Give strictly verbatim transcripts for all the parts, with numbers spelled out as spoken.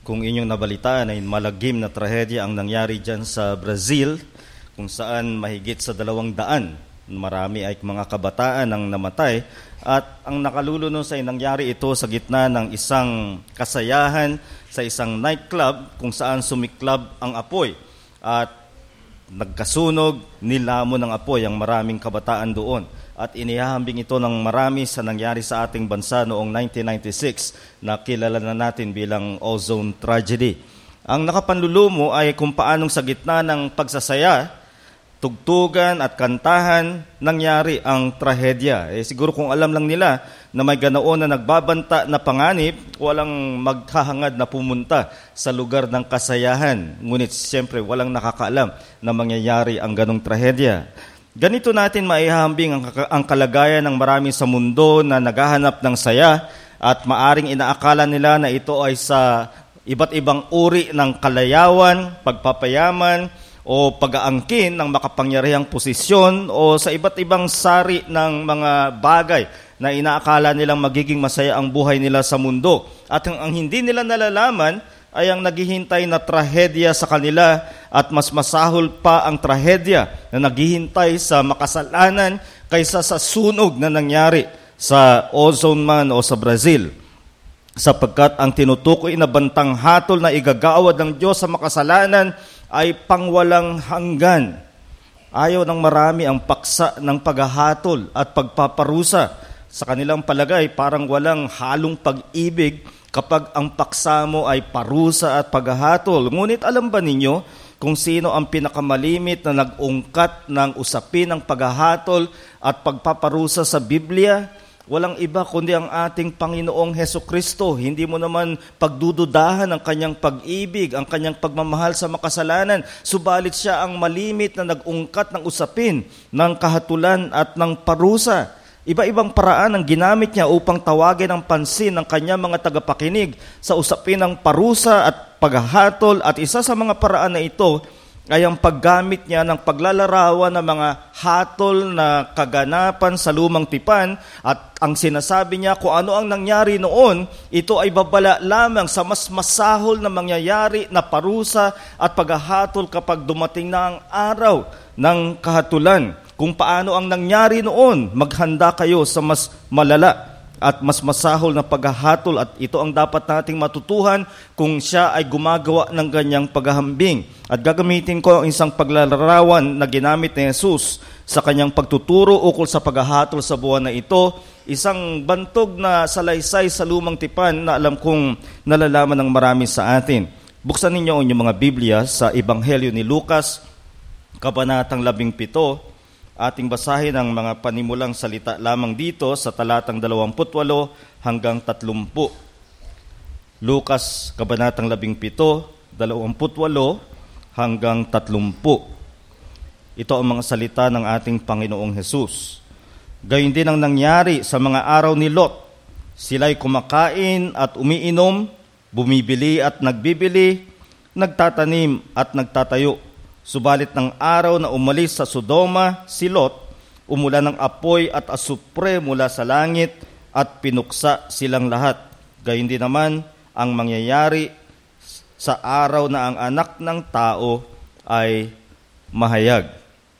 Kung inyong nabalitaan ay malagim na trahedya ang nangyari dyan sa Brazil, kung saan mahigit sa dalawang daan, marami ay mga kabataan ang namatay. At ang nakaluluno sa nangyari ito sa gitna ng isang kasayahan sa isang nightclub kung saan sumiklab ang apoy. At nagkasunog, nilamon ng apoy ang maraming kabataan doon. At inihahambing ito ng marami sa nangyari sa ating bansa noong nineteen ninety-six na kilala na natin bilang ozone tragedy. Ang nakapanlulumo ay kung paanong sa gitna ng pagsasaya, tugtugan at kantahan, nangyari ang trahedya. Eh, siguro kung alam lang nila na may ganoon na nagbabanta na panganib, walang maghahangad na pumunta sa lugar ng kasayahan. Ngunit siyempre walang nakakaalam na mangyayari ang ganong trahedya. Ganito natin maihahambing ang, ang kalagayan ng marami sa mundo na naghahanap ng saya at maaring inaakala nila na ito ay sa iba't ibang uri ng kalayawan, pagpapayaman, o pag-aangkin ng makapangyarihang posisyon o sa iba't ibang sari ng mga bagay na inaakala nilang magiging masaya ang buhay nila sa mundo. At ang, ang hindi nila nalalaman ay ang naghihintay na trahedya sa kanila at mas masahol pa ang trahedya na naghihintay sa makasalanan kaysa sa sunog na nangyari sa ozone man o sa Brazil. Sapagkat ang tinutukoy na bantang hatol na igagawad ng Diyos sa makasalanan ay pangwalang hanggan. Ayaw ng marami ang paksa ng paghahatol at pagpaparusa. Sa kanilang palagay, parang walang halong pag-ibig kapag ang paksa mo ay parusa at paghahatol. Ngunit alam ba ninyo kung sino ang pinakamalimit na nag-ungkat ng usapin ng paghahatol at pagpaparusa sa Biblia? Walang iba kundi ang ating Panginoong Hesukristo. Hindi mo naman pagdududahan ang kanyang pag-ibig, ang kanyang pagmamahal sa makasalanan. Subalit siya ang malimit na nag-ungkat ng usapin, ng kahatulan at ng parusa. Iba-ibang paraan ang ginamit niya upang tawagin ang pansin ng kanyang mga tagapakinig sa usapin ng parusa at paghahatol. At isa sa mga paraan na ito ay ang paggamit niya ng paglalarawan ng mga hatol na kaganapan sa lumang tipan, at ang sinasabi niya kung ano ang nangyari noon, ito ay babala lamang sa mas masahol na mangyayari na parusa at paghahatol kapag dumating na ang araw ng kahatulan. Kung paano ang nangyari noon, maghanda kayo sa mas malala at mas masahol na paghahatol, at ito ang dapat nating matutuhan kung siya ay gumagawa ng ganyang paghahambing. At gagamitin ko ang isang paglalarawan na ginamit ni Jesus sa kanyang pagtuturo ukol sa paghahatol sa buwan na ito, isang bantog na salaysay sa lumang tipan na alam kong nalalaman ng marami sa atin. Buksan ninyo ang inyong mga Biblia sa Ebanghelyo ni Lucas, kabanatang labing pito. Ating basahin ang mga panimulang salita lamang dito sa talatang dalawamput walo hanggang tatlumpu. Lucas, kabanatang labing pito, dalawamput walo hanggang tatlumpu. Ito ang mga salita ng ating Panginoong Hesus. Gayon din ang nangyari sa mga araw ni Lot. Sila'y kumakain at umiinom, bumibili at nagbibili, nagtatanim at nagtatayo. Subalit ng araw na umalis sa Sodoma si Lot, umulan ng apoy at asupre mula sa langit at pinuksa silang lahat. Gayon din naman ang mangyayari sa araw na ang anak ng tao ay mahayag.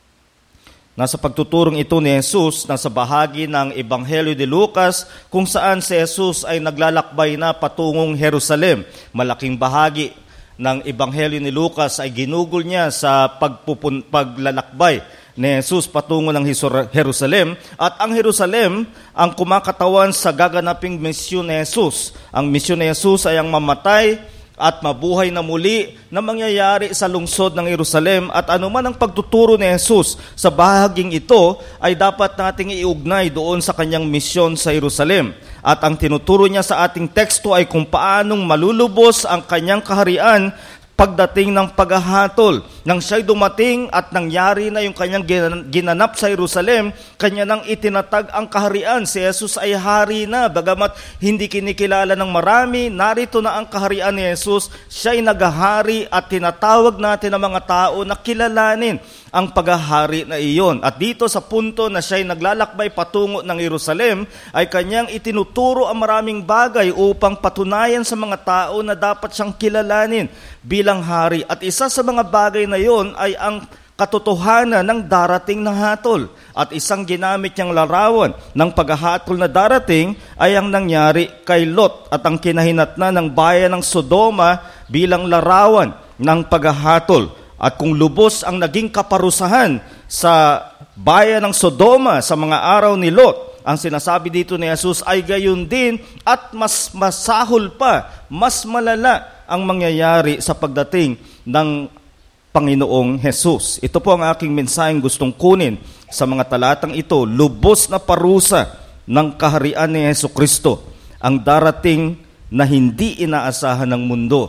Nasa pagtuturong ito ni Jesus, nasa bahagi ng Ebanghelyo de Lucas, kung saan si Jesus ay naglalakbay na patungong Jerusalem. Malaking bahagi ng Ebanghelyo ni Lucas ay ginugol niya sa pagpupun, paglalakbay ni Jesus patungo ng Jerusalem. At ang Jerusalem ang kumakatawan sa gaganaping misyon ni Jesus. Ang misyon ni Jesus ay ang mamatay at mabuhay na muli na mangyayari sa lungsod ng Jerusalem. At anuman ang pagtuturo ni Jesus sa bahaging ito ay dapat nating iugnay doon sa kanyang misyon sa Jerusalem. At ang tinuturo niya sa ating teksto ay kung paanong malulubos ang kanyang kaharian pagdating ng paghahatol. Nang siya'y dumating at nangyari na yung kanyang ginanap sa Jerusalem, kanya nang itinatag ang kaharian. Si Jesus ay hari na, bagamat hindi kinikilala ng marami, narito na ang kaharian ni Jesus. Siya'y naghahari at tinatawag natin ang mga tao na kilalanin ang paghahari na iyon. At dito sa punto na siya'y naglalakbay patungo ng Jerusalem, ay kanyang itinuturo ang maraming bagay upang patunayan sa mga tao na dapat siyang kilalanin bilang hari. At isa sa mga bagay na iyon ay ang katotohanan ng darating na hatol. At isang ginamit niyang larawan ng paghahatol na darating ay ang nangyari kay Lot at ang kinahinatnan ng bayan ng Sodoma bilang larawan ng paghahatol. At kung lubos ang naging kaparusahan sa bayan ng Sodoma sa mga araw ni Lot, ang sinasabi dito ni Jesus ay gayon din at mas masahol pa, mas malala ang mangyayari sa pagdating ng Panginoong Jesus. Ito po ang aking mensaheng gustong kunin sa mga talatang ito. Lubos na parusa ng kaharian ni Jesucristo, ang darating na hindi inaasahan ng mundo.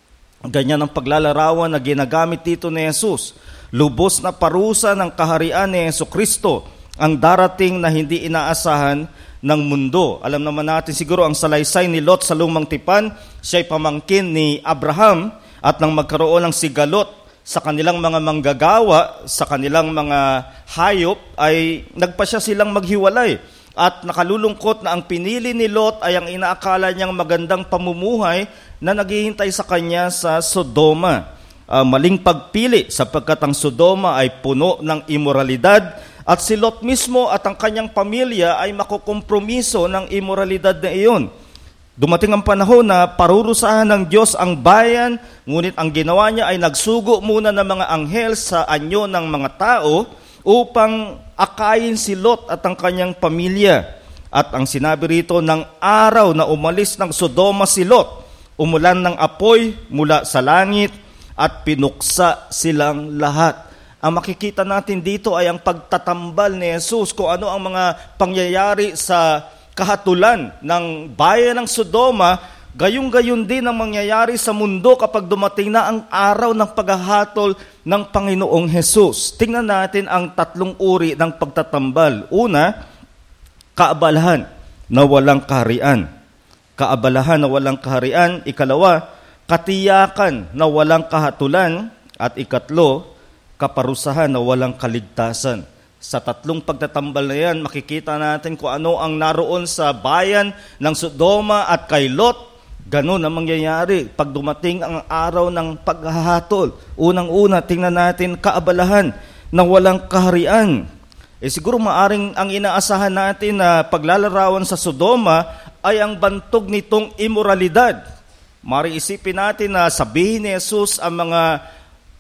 Ganyan ang paglalarawan na ginagamit dito ni Jesus. Lubos na parusa ng kaharian ni Jesucristo, ang darating na hindi inaasahan ng mundo. Alam naman natin siguro ang salaysay ni Lot sa lumang tipan. Siya'y pamangkin ni Abraham at nang magkaroon ng sigalot sa kanilang mga manggagawa, sa kanilang mga hayop, ay nagpasya silang maghiwalay. At nakalulungkot na ang pinili ni Lot ay ang inaakala niyang magandang pamumuhay na naghihintay sa kanya sa Sodoma. Uh, maling pagpili sapagkat ang Sodoma ay puno ng imoralidad at si Lot mismo at ang kanyang pamilya ay makukompromiso ng imoralidad na iyon. Dumating ang panahon na parurusahan ng Diyos ang bayan, ngunit ang ginawa niya ay nagsugo muna ng mga anghel sa anyo ng mga tao upang akayin si Lot at ang kanyang pamilya. At ang sinabi rito, ng araw na umalis ng Sodoma si Lot, umulan ng apoy mula sa langit at pinuksa silang lahat. Ang makikita natin dito ay ang pagtatambal ni Jesus kung ano ang mga pangyayari sa kahatulan ng bayan ng Sodoma, gayong-gayon din ang mangyayari sa mundo kapag dumating na ang araw ng paghahatol ng Panginoong Jesus. Tingnan natin ang tatlong uri ng pagtatambal. Una, kaabalahan na walang kaharian. Kaabalahan na walang kaharian. Ikalawa, katiyakan na walang kahatulan. At ikatlo, kaparusahan na walang kaligtasan. Sa tatlong pagtatambal na yan, makikita natin kung ano ang naroon sa bayan ng Sodoma at kay Lot. Ganun ang mangyayari pag dumating ang araw ng paghahatol. Unang-una, tingnan natin kaabalahan na walang kaharian. Eh siguro maaring ang inaasahan natin na paglalarawan sa Sodoma ay ang bantog nitong imoralidad. Maaring isipin natin na sabihin ni Jesus ang mga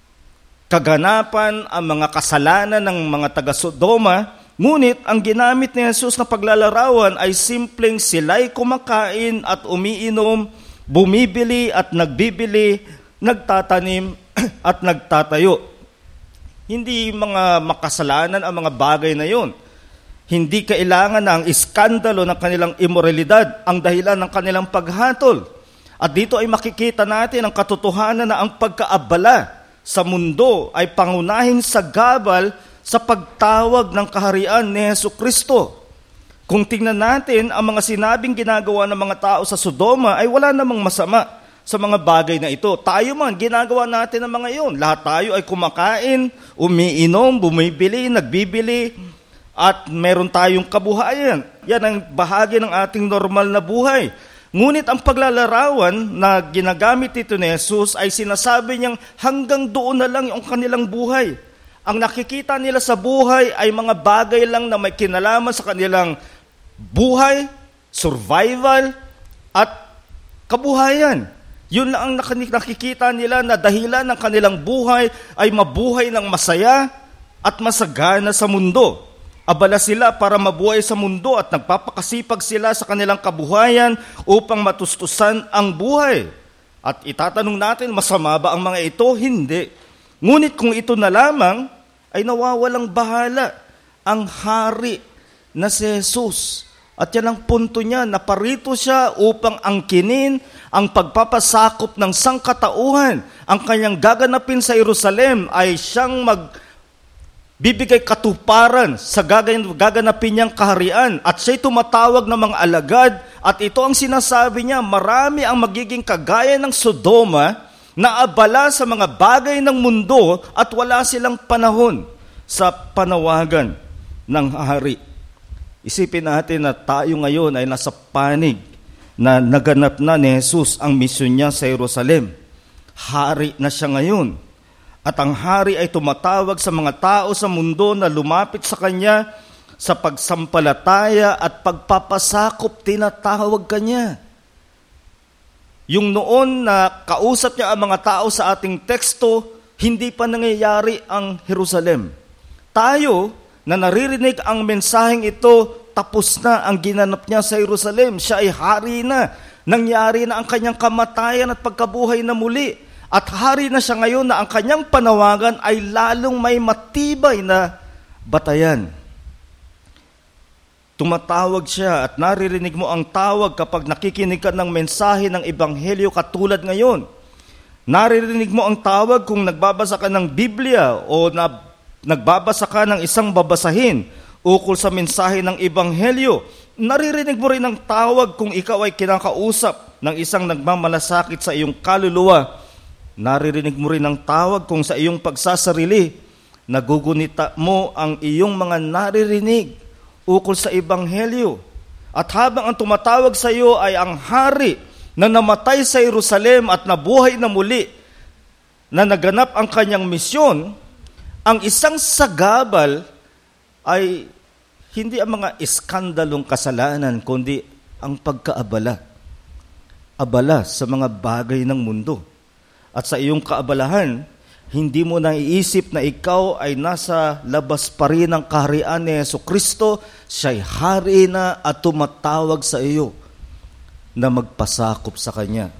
kaganapan, ang mga kasalanan ng mga taga-Sodoma, ngunit ang ginamit ni Jesus na paglalarawan ay simpleng sila'y kumakain at umiinom, bumibili at nagbibili, nagtatanim at nagtatayo. Hindi mga makasalanan ang mga bagay na yon. Hindi kailangan na ang iskandalo ng kanilang imoralidad ang dahilan ng kanilang paghatol. At dito ay makikita natin ang katotohanan na ang pagkaabala sa mundo ay pangunahing sagabal sa pagtawag ng kaharian ni Jesucristo. Kung tingnan natin ang mga sinabing ginagawa ng mga tao sa Sodoma ay wala namang masama sa mga bagay na ito. Tayo man, ginagawa natin ang mga iyon. Lahat tayo ay kumakain, umiinom, bumibili, nagbibili, at meron tayong kabuhayan. Yan ang bahagi ng ating normal na buhay. Ngunit ang paglalarawan na ginagamit ito ni Jesus ay sinasabi niyang hanggang doon na lang yung kanilang buhay. Ang nakikita nila sa buhay ay mga bagay lang na may kinalaman sa kanilang buhay, survival, at kabuhayan. Yun lang ang nakikita nila na dahilan ng kanilang buhay ay mabuhay ng masaya at masagana sa mundo. Abala sila para mabuhay sa mundo at nagpapakasipag sila sa kanilang kabuhayan upang matustusan ang buhay. At itatanong natin, masama ba ang mga ito? Hindi. Ngunit kung ito na lamang, ay nawawalang bahala ang hari na si Jesus, At yan ang punto niya, naparito siya upang angkinin ang pagpapasakop ng sangkatauhan. Ang kanyang gaganapin sa Jerusalem ay siyang magbibigay katuparan sa gaganapin niyang kaharian. At siya'y tumatawag ng mga alagad. At ito ang sinasabi niya, marami ang magiging kagaya ng Sodoma na abala sa mga bagay ng mundo at wala silang panahon sa panawagan ng hari. Isipin natin na tayo ngayon ay nasa panig na naganap na ni Jesus ang misyon niya sa Jerusalem. Hari na siya ngayon. At ang hari ay tumatawag sa mga tao sa mundo na lumapit sa kanya sa pagsampalataya at pagpapasakop, tinatawag kanya. Yung noon na kausap niya ang mga tao sa ating teksto, hindi pa nangyayari ang Jerusalem. Tayo, na naririnig ang mensaheng ito, tapos na ang ginanap niya sa Jerusalem. Siya ay hari na. Nangyari na ang kanyang kamatayan at pagkabuhay na muli. At hari na siya ngayon na ang kanyang panawagan ay lalong may matibay na batayan. Tumatawag siya at naririnig mo ang tawag kapag nakikinig ka ng mensahe ng Ebanghelyo katulad ngayon. Naririnig mo ang tawag kung nagbabasa ka ng Biblia o na nagbabasa ka ng isang babasahin ukol sa mensahe ng Ebanghelyo. Naririnig mo rin ang tawag kung ikaw ay kinakausap ng isang nagmamalasakit sa iyong kaluluwa. Naririnig mo rin ang tawag kung sa iyong pagsasarili, nagugunita mo ang iyong mga naririnig ukol sa Ebanghelyo. At habang ang tumatawag sa iyo ay ang hari na namatay sa Jerusalem at nabuhay na muli, na naganap ang kanyang misyon, ang isang sagabal ay hindi ang mga iskandalong kasalanan, kundi ang pagkaabala. Abala sa mga bagay ng mundo. At sa iyong kaabalahan, hindi mo naiisip na ikaw ay nasa labas pa rin ng kaharian ni Jesucristo. Siya'y hari na at tumatawag sa iyo na magpasakop sa Kanya.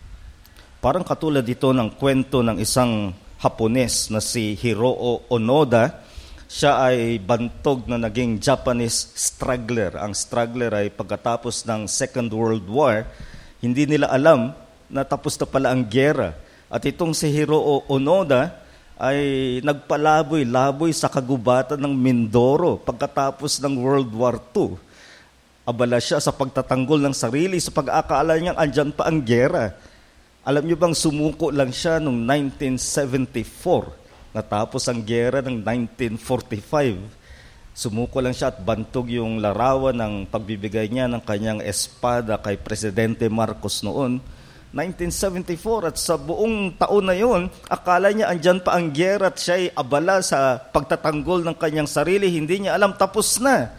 Parang katulad dito ng kwento ng isang Hapones na si Hiroo Onoda. Siya ay bantog na naging Japanese struggler. Ang struggler ay pagkatapos ng Second World War, hindi nila alam na tapos na pala ang giyera. At itong si Hiroo Onoda ay nagpalaboy-laboy sa kagubatan ng Mindoro pagkatapos ng World War Two. Abala siya sa pagtatanggol ng sarili sa pag-aakala niyang andyan pa ang giyera. Alam niyo bang sumuko lang siya noong nineteen seventy-four, natapos ang giyera ng nineteen forty-five. Sumuko lang siya at bantog yung larawan ng pagbibigay niya ng kanyang espada kay Presidente Marcos noon, nineteen seventy-four. At sa buong taon na yun, akala niya andyan pa ang giyera at siya'y abala sa pagtatanggol ng kanyang sarili. Hindi niya alam, tapos na.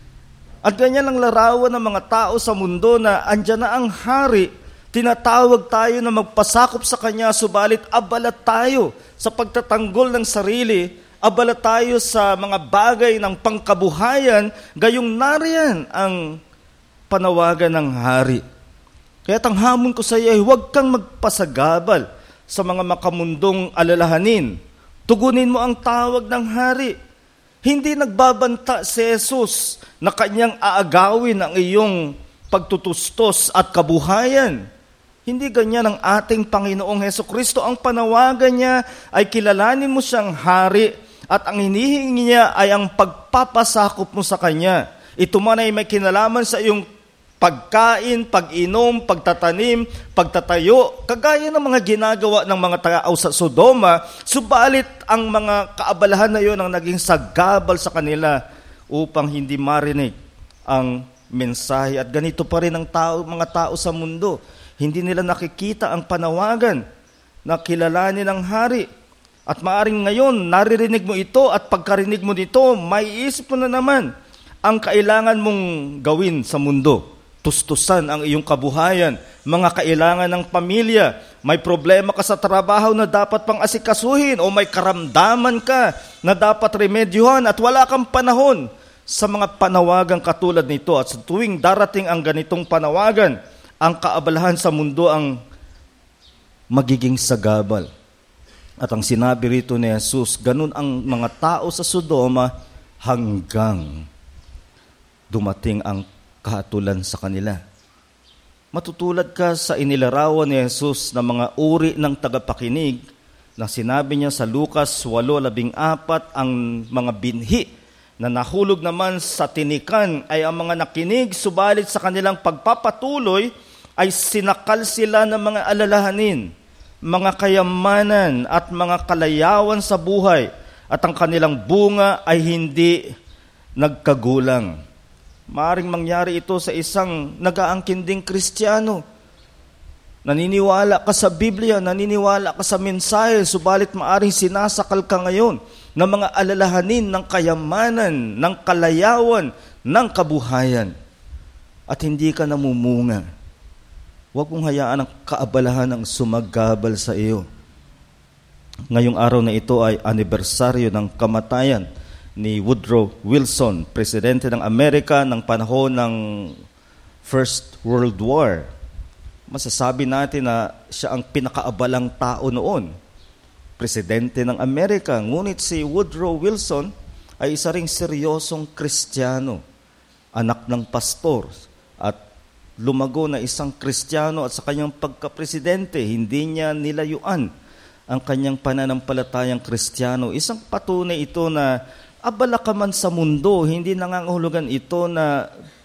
At ganyan ang larawan ng mga tao sa mundo na andyan na ang hari. Tinatawag tayo na magpasakop sa Kanya, subalit abala tayo sa pagtatanggol ng sarili, abala tayo sa mga bagay ng pangkabuhayan, gayong nariyan ang panawagan ng hari. Kaya ang hamon ko sa iyo ay huwag kang magpasagabal sa mga makamundong alalahanin. Tugunin mo ang tawag ng hari. Hindi nagbabanta si Jesus na Kanyang aagawin ang iyong pagtutustos at kabuhayan. Hindi ganyan ang ating Panginoong Hesukristo. Ang panawagan niya ay kilalanin mo siyang hari at ang hinihingi niya ay ang pagpapasakop mo sa Kanya. Ito man ay may kinalaman sa iyong pagkain, pag-inom, pagtatanim, pagtatayo, kagaya ng mga ginagawa ng mga tao sa Sodoma, subalit ang mga kaabalahan na yun ang naging sagabal sa kanila upang hindi marinig ang mensahe. At ganito pa rin ang tao, mga tao sa mundo. Hindi nila nakikita ang panawagan na kilalanin ng hari. At maaring ngayon, naririnig mo ito at pagkarinig mo dito, may isip mo na naman ang kailangan mong gawin sa mundo. Tustusan ang iyong kabuhayan, mga kailangan ng pamilya, may problema ka sa trabaho na dapat pang asikasuhin o may karamdaman ka na dapat remedyohan at wala kang panahon sa mga panawagan katulad nito. At sa tuwing darating ang ganitong panawagan, ang kaabalahan sa mundo ang magiging sagabal. At ang sinabi rito ni Jesus, ganun ang mga tao sa Sodoma hanggang dumating ang kahatulan sa kanila. Matutulad ka sa inilarawan ni Jesus na mga uri ng tagapakinig na sinabi niya sa Lucas eight fourteen, ang mga binhi na nahulog naman sa tinikan ay ang mga nakinig, subalit sa kanilang pagpapatuloy ay sinakal sila ng mga alalahanin, mga kayamanan at mga kalayawan sa buhay, at ang kanilang bunga ay hindi nagkagulang. Maaring mangyari ito sa isang nag-aangkin ding Kristiyano. Naniniwala ka sa Biblia, naniniwala ka sa mensahe, subalit maaring sinasakal ka ngayon ng mga alalahanin ng kayamanan, ng kalayawan, ng kabuhayan, at hindi ka namumunga. Huwag mong hayaan ang kaabalahan ang sumaggabal sa iyo. Ngayong araw na ito ay anibersaryo ng kamatayan ni Woodrow Wilson, presidente ng Amerika ng panahon ng First World War. Masasabi natin na siya ang pinakaabalang tao noon, presidente ng Amerika. Ngunit si Woodrow Wilson ay isa ring seryosong Kristiyano, anak ng pastor, at lumago na isang Kristiyano, at sa kanyang pagkapresidente, hindi niya nilayuan ang kanyang pananampalatayang Kristiyano. Isang patunay ito na abala ka man sa mundo, hindi nangangahulugan ito na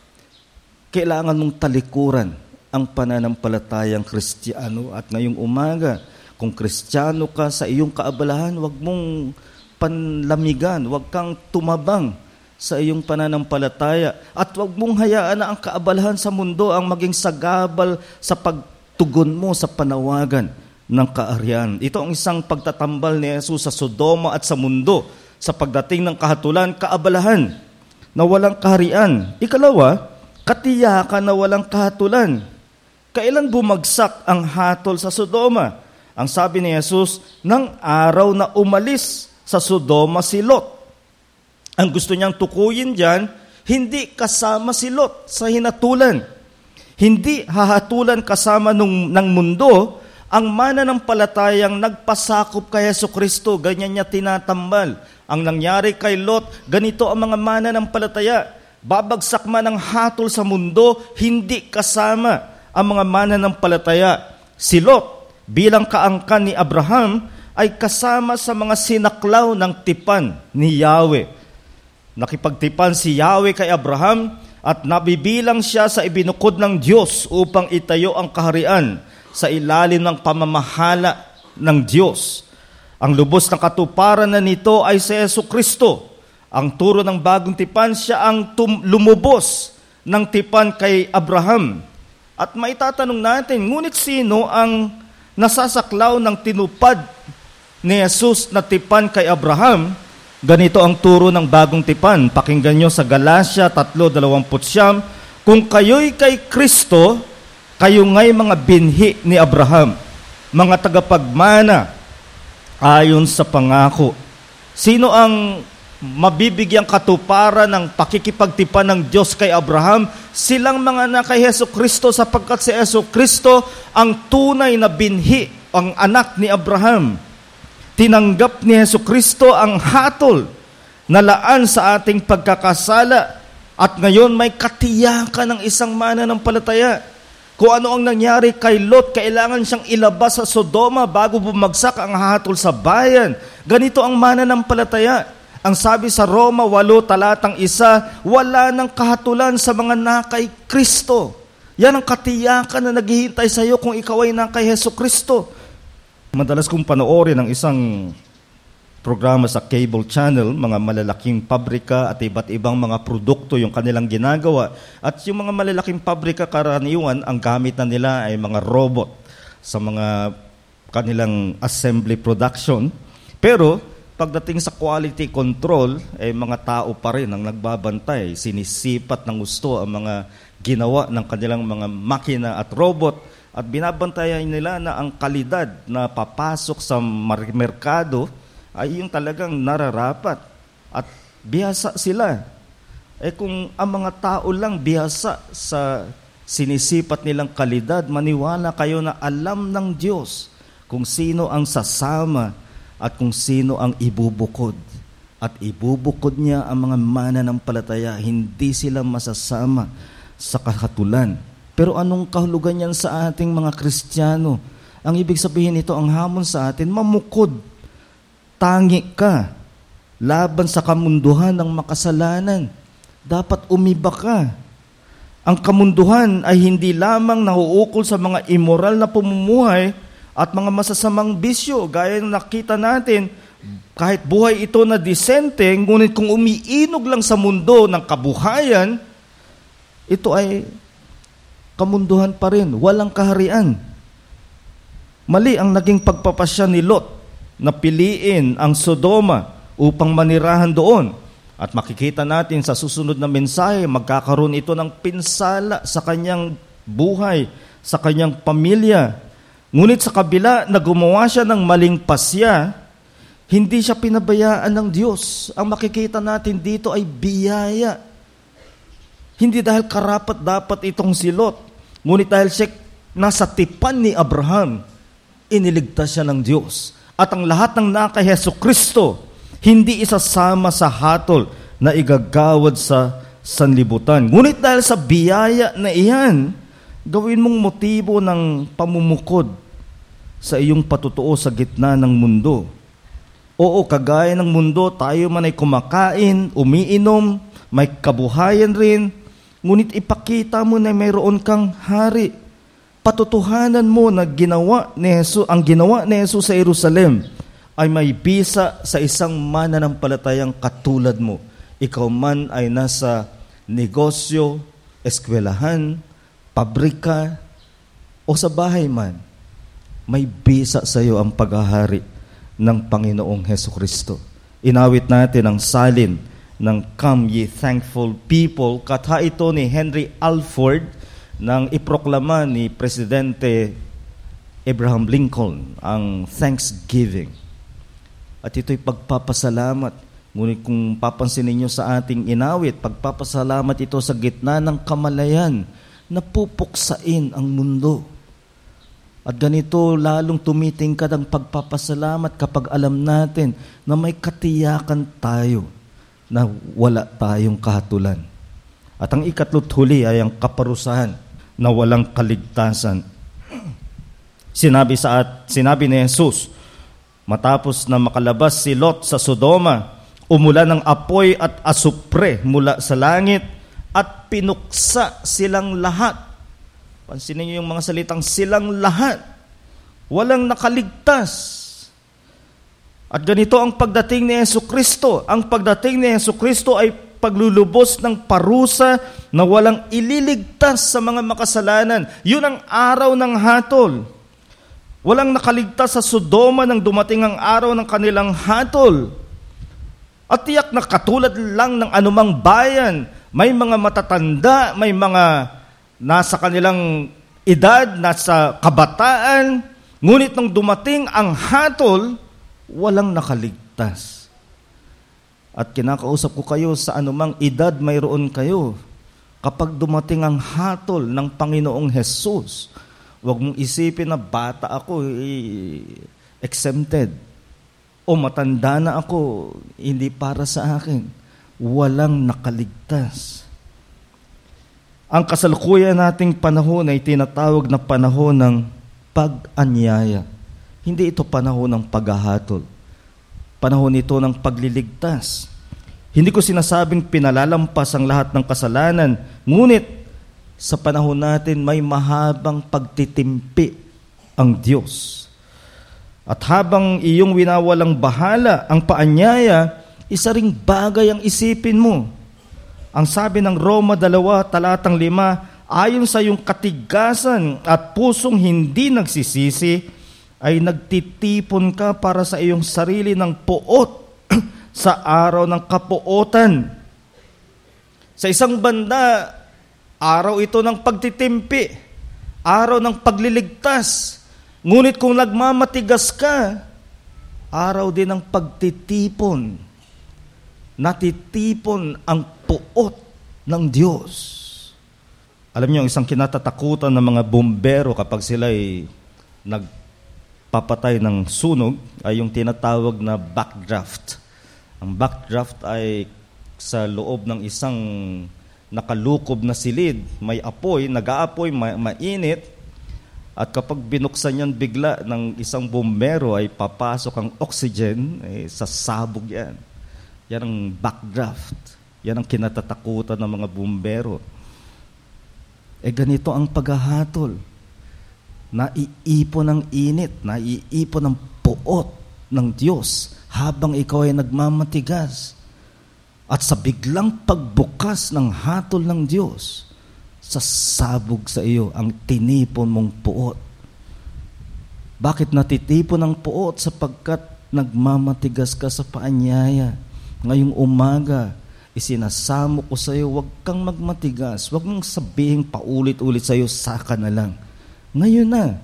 kailangan mong talikuran ang pananampalatayang Kristiyano. At ngayong umaga, kung Kristiyano ka, sa iyong kaabalahan, huwag mong panlamigan, huwag kang tumabang sa iyong pananampalataya, at huwag mong hayaan na ang kaabalahan sa mundo ang maging sagabal sa pagtugon mo sa panawagan ng kaariyan. Ito ang isang pagtatambal ni Jesus sa Sodoma at sa mundo sa pagdating ng kahatulan, kaabalahan na walang kaharian. Ikalawa, katiyakan na walang kahatulan. Kailan bumagsak ang hatol sa Sodoma? Ang sabi ni Jesus, ng araw na umalis sa Sodoma si Lot. Ang gusto niyang tukuyin diyan, hindi kasama si Lot sa hinatulan. Hindi hahatulan kasama nung, ng mundo ang mananampalatayang nagpasakop kay Jesucristo. Ganyan niya tinatambal. Ang nangyari kay Lot, ganito ang mga mananampalataya. Babagsak man ang hatol sa mundo, hindi kasama ang mga mananampalataya. Si Lot, bilang kaangkan ni Abraham, ay kasama sa mga sinaklaw ng tipan ni Yahweh. Nakipagtipan si Yahweh kay Abraham at nabibilang siya sa ibinukod ng Diyos upang itayo ang kaharian sa ilalim ng pamamahala ng Diyos. Ang lubos ng katuparan na nito ay si Jesucristo. Ang turo ng bagong tipan, siya ang tum- lumubos ng tipan kay Abraham. At maitatanong natin, ngunit sino ang nasasaklaw ng tinupad ni Jesus na tipan kay Abraham? Ganito ang turo ng bagong tipan. Pakinggan nyo sa Galatia three twenty-nine, kung kayo'y kay Kristo, kayo nga'y mga binhi ni Abraham, mga tagapagmana ayon sa pangako. Sino ang mabibigyang katuparan ng pakikipagtipan ng Diyos kay Abraham? Silang mga anak kay Jesucristo, sapagkat si Jesucristo ang tunay na binhi, ang anak ni Abraham. Tinanggap ni Jesucristo ang hatol na laan sa ating pagkakasala, at ngayon may katiyakan ng isang mananampalataya. Kung ano ang nangyari kay Lot, kailangan siyang ilabas sa Sodoma bago bumagsak ang hatol sa bayan. Ganito ang mananampalataya. Ang sabi sa Roma eight talatang isa, wala ng kahatulan sa mga nakay Kristo. Yan ang katiyakan na naghihintay sa iyo kung ikaw ay nakay Jesucristo. Madalas kong panoorin ang isang programa sa cable channel, mga malalaking pabrika at iba't ibang mga produkto yung kanilang ginagawa. At yung mga malalaking pabrika, karaniwan, ang gamit na nila ay mga robot sa mga kanilang assembly production. Pero pagdating sa quality control, ay mga tao pa rin ang nagbabantay. Sinisipat ng gusto ang mga ginawa ng kanilang mga makina at robot. At binabantayan nila na ang kalidad na papasok sa merkado ay yung talagang nararapat. At bihasa sila. Eh kung ang mga tao lang bihasa sa sinisipat nilang kalidad, maniwala kayo na alam ng Diyos kung sino ang sasama at kung sino ang ibubukod. At ibubukod niya ang mga mananampalataya, hindi sila masasama sa kahatulan. Pero anong kahulugan yan sa ating mga Kristiyano? Ang ibig sabihin nito, ang hamon sa atin, mamukod. Tangi ka. Laban sa kamunduhan ng makasalanan. Dapat umiba ka. Ang kamunduhan ay hindi lamang nahuukol sa mga immoral na pamumuhay at mga masasamang bisyo. Gaya ng nakita natin, kahit buhay ito na disente, ngunit kung umiinog lang sa mundo ng kabuhayan, ito ay kamunduhan pa rin, walang kaharian. Mali ang naging pagpapasya ni Lot na piliin ang Sodoma upang manirahan doon. At makikita natin sa susunod na mensahe, magkakaroon ito ng pinsala sa kanyang buhay, sa kanyang pamilya. Ngunit sa kabila na gumawa siya ng maling pasya, hindi siya pinabayaan ng Diyos. Ang makikita natin dito ay biyaya. Hindi dahil karapat dapat itong si Lot, ngunit dahil siya nasa tipan ni Abraham, iniligtas siya ng Diyos. At ang lahat ng nakay Jesucristo, hindi isasama sa hatol na igagawad sa sanlibutan. Ngunit dahil sa biyaya na iyan, gawin mong motibo ng pamumukod sa iyong patutuo sa gitna ng mundo. Oo, kagaya ng mundo, tayo man ay kumakain, umiinom, may kabuhayan rin, ngunit ipakita mo na mayroon kang hari. Patutuhanan mo na ginawa ni Jesus, ang ginawa ni Jesus sa Jerusalem ay may bisa sa isang mananampalatayang katulad mo. Ikaw man ay nasa negosyo, eskwelahan, pabrika, o sa bahay man, may bisa sa iyo ang paghahari ng Panginoong Hesukristo. Inawit natin ang salin ng Come Ye Thankful People. Katha ito ni Henry Alford nang iproklama ni Presidente Abraham Lincoln ang Thanksgiving. At ito'y pagpapasalamat. Ngunit kung papansin ninyo sa ating inawit, pagpapasalamat ito sa gitna ng kamalayan na pupuksain ang mundo. At ganito lalong tumitingkad ang pagpapasalamat kapag alam natin na may katiyakan tayo na wala tayong kahatulan. At ang ikatlo't huli ay ang kaparusahan na walang kaligtasan. Sinabi sa at sinabi ni Jesus, matapos na makalabas si Lot sa Sodoma, umulan ng apoy at asupre mula sa langit at pinuksa silang lahat. Pansinin niyo yung mga salitang silang lahat. Walang nakaligtas. At ganito ang pagdating ni Jesucristo. Ang pagdating ni Jesucristo ay paglulubos ng parusa na walang ililigtas sa mga makasalanan. Yun ang araw ng hatol. Walang nakaligtas sa Sodoma nang dumating ang araw ng kanilang hatol. At tiyak na katulad lang ng anumang bayan, may mga matatanda, may mga nasa kanilang edad, nasa kabataan, ngunit nang dumating ang hatol, walang nakaligtas. At kinakausap ko kayo sa anumang edad mayroon kayo. Kapag dumating ang hatol ng Panginoong Hesus, huwag mong isipin na bata ako, eh, exempted. O matanda na ako, hindi para sa akin. Walang nakaligtas. Ang kasalukuyan nating panahon ay tinatawag na panahon ng pag-anyaya. Hindi ito panahon ng paghahatol. Panahon ito ng pagliligtas. Hindi ko sinasabing pinalalampas ang lahat ng kasalanan, ngunit sa panahon natin may mahabang pagtitimpi ang Diyos. At habang iyong winawalang bahala ang paanyaya, isa ring bagay ang isipin mo. Ang sabi ng Roma two, talatang lima, ayon sa iyong katigasan at pusong hindi nagsisisi, ay nagtitipon ka para sa iyong sarili ng puot sa araw ng kapuotan. Sa isang banda, araw ito ng pagtitimpi, araw ng pagliligtas. Ngunit kung nagmamatigas ka, araw din ng pagtitipon. Natitipon ang puot ng Diyos. Alam niyo, isang kinatatakutan ng mga bombero kapag sila ay nagpapatay ng sunog ay yung tinatawag na backdraft. Ang backdraft ay sa loob ng isang nakalukob na silid, may apoy, nag-aapoy, ma- mainit, at kapag binuksan yan bigla ng isang bumbero ay papasok ang oxygen, eh, sasabog yan. Yan ang backdraft. Yan ang kinatatakutan ng mga bumbero. Eh ganito ang paghahatol. Naiipon ng init, naiipon ng puot ng Diyos habang ikaw ay nagmamatigas. At sa biglang pagbukas ng hatol ng Diyos, sasabog sa iyo ang tinipon mong puot. Bakit natitipon ang puot? Sapagkat nagmamatigas ka sa paanyaya. Ngayong umaga, isinasamo ko sa iyo, huwag kang magmatigas. Huwag mong sabihin paulit-ulit sa iyo, saka na lang. Ngayon na,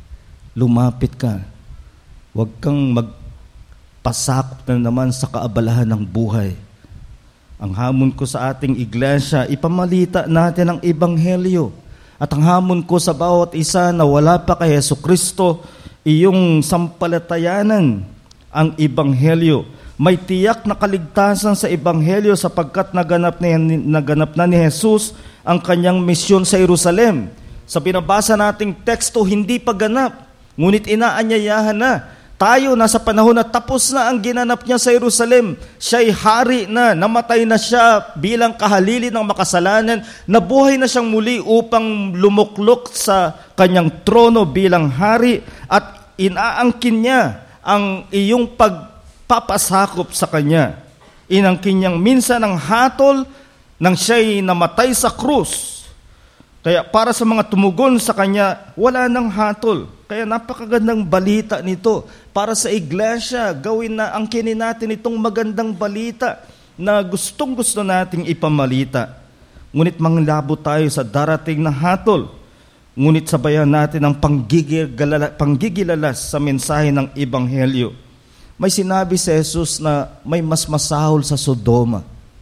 lumapit ka. Huwag kang magpasakop na naman sa kaabalahan ng buhay. Ang hamon ko sa ating iglesia, ipamalita natin ang Ebanghelyo. At ang hamon ko sa bawat isa na wala pa kay Jesucristo, iyong sampalatayanan ang Ebanghelyo. May tiyak na kaligtasan sa Ebanghelyo sapagkat naganap, ni, naganap na ni Jesus ang kanyang misyon sa Jerusalem. Sa binabasa nating teksto, hindi pa ganap, ngunit inaanyayahan na. Tayo, nasa panahon na tapos na ang ginanap niya sa Jerusalem. Siya'y hari na, namatay na siya bilang kahalili ng makasalanan, nabuhay na siyang muli upang lumuklok sa kanyang trono bilang hari at inaangkin niya ang iyong pagpapasakop sa kanya. Inangkin niyang minsan ang hatol nang siya'y namatay sa krus. Kaya para sa mga tumugon sa kanya, wala nang hatol. Kaya napakagandang balita nito. Para sa iglesia, gawin na angkinin natin itong magandang balita na gustong-gusto nating ipamalita. Ngunit manglabo tayo sa darating na hatol. Ngunit sabayan natin ang panggigilala, panggigilalas sa mensahe ng Ebanghelyo. May sinabi si Jesus na may mas masahol sa Sodoma.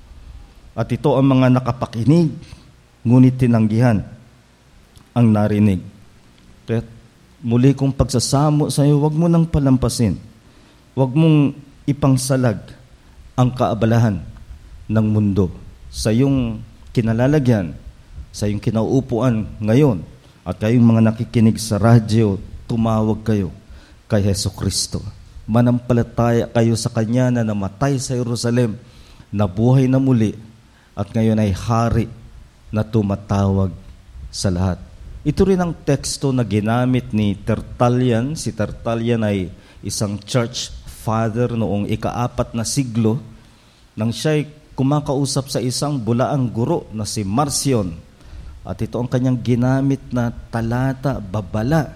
At ito ang mga nakapakinig, ngunit tinanggihan ang narinig. Kaya muli kong pagsasamo sa iyo, huwag mo nang palampasin. Huwag mong ipangsalag ang kaabalahan ng mundo sa iyong kinalalagyan, sa iyong kinauupuan ngayon. At kayong mga nakikinig sa radyo, tumawag kayo kay Jesucristo. Manampalataya kayo sa Kanya na namatay sa Jerusalem, nabuhay na muli, at ngayon ay hari na tumatawag sa lahat. Ito rin ang teksto na ginamit ni Tertullian. Si Tertullian ay isang church father noong ikaapat na siglo nang siya'y kumakausap sa isang bulaang guro na si Marcion. At ito ang kanyang ginamit na talata, babala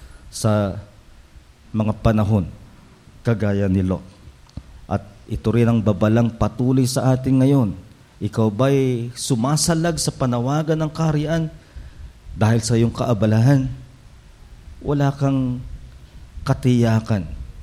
sa mga panahon kagaya ni Lot. At ito rin ang babalang patuloy sa atin ngayon. Ikaw ba'y sumasalag sa panawagan ng kaharian? Dahil sa iyong kaabalahan, wala kang katiyakan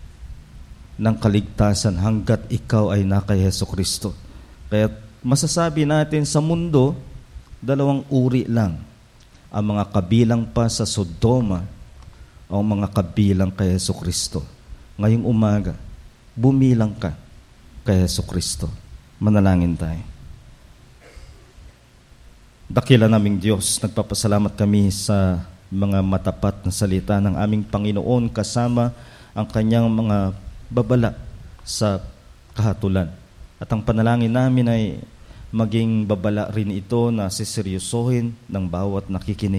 ng kaligtasan hanggat ikaw ay na kay Jesucristo. Kaya masasabi natin sa mundo, dalawang uri lang. Ang mga kabilang pa sa Sodoma o mga kabilang kay Jesucristo. Ngayong umaga, bumilang ka kay Jesucristo. Manalangin tayo. Dakila naming Diyos, nagpapasalamat kami sa mga matapat na salita ng aming Panginoon kasama ang kanyang mga babala sa kahatulan. At ang panalangin namin ay maging babala rin ito na siseryosohin ng bawat nakikinig.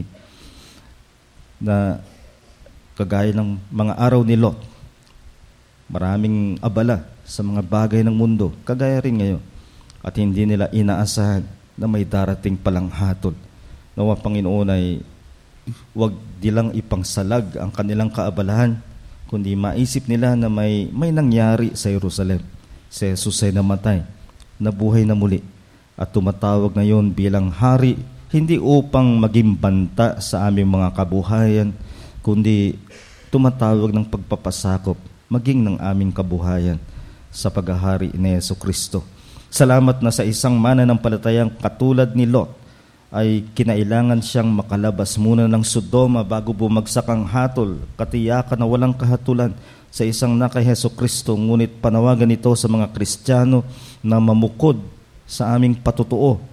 Na kagaya ng mga araw ni Lot, maraming abala sa mga bagay ng mundo, kagaya rin ngayon. At hindi nila inaasahan na may darating palang hatol. Nawa Panginoon ay huwag nilang ipangsalag ang kanilang kaabalahan, kundi maisip nila na may, may nangyari sa Jerusalem. Si Jesus ay namatay, nabuhay na muli, at tumatawag ngayon bilang hari, hindi upang maging banta sa aming mga kabuhayan, kundi tumatawag ng pagpapasakop, maging ng aming kabuhayan sa paghahari ni Jesucristo. Salamat na sa isang mananampalatayang katulad ni Lot ay kinailangan siyang makalabas muna ng Sodoma bago bumagsak ang hatol, katiyakan na walang kahatulan sa isang na kay Jesucristo. Ngunit panawagan ito sa mga Kristiyano na mamukod sa aming patutuo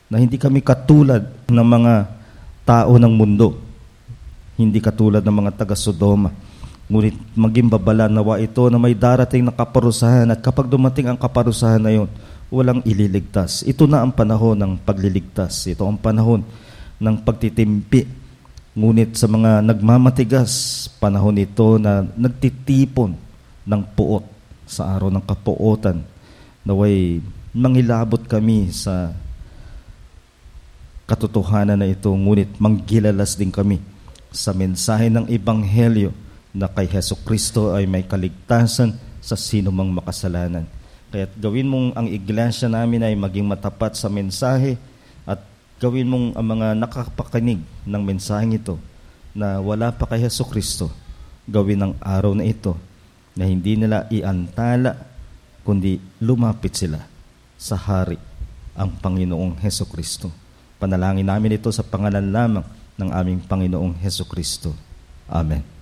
na hindi kami katulad ng mga tao ng mundo, hindi katulad ng mga taga-Sodoma. Ngunit maging babala nawa ito na may darating na kaparusahan, at kapag dumating ang kaparusahan na yun, walang ililigtas. Ito na ang panahon ng pagliligtas. Ito ang panahon ng pagtitimpi. Ngunit sa mga nagmamatigas, panahon ito na nagtitipon ng puot sa araw ng kapuotan. Naway mangilabot kami sa katotohanan na ito, ngunit manggilalas din kami sa mensahe ng Ebanghelyo na kay Hesukristo ay may kaligtasan sa sino mang makasalanan. Kaya gawin mong ang iglesia namin ay maging matapat sa mensahe, at gawin mong ang mga nakapakinig ng mensaheng ito na wala pa kay Hesukristo, gawin ang araw na ito na hindi nila iantala, kundi lumapit sila sa Hari, ang Panginoong Hesukristo. Panalangin namin ito sa pangalan lamang ng aming Panginoong Hesukristo. Amen.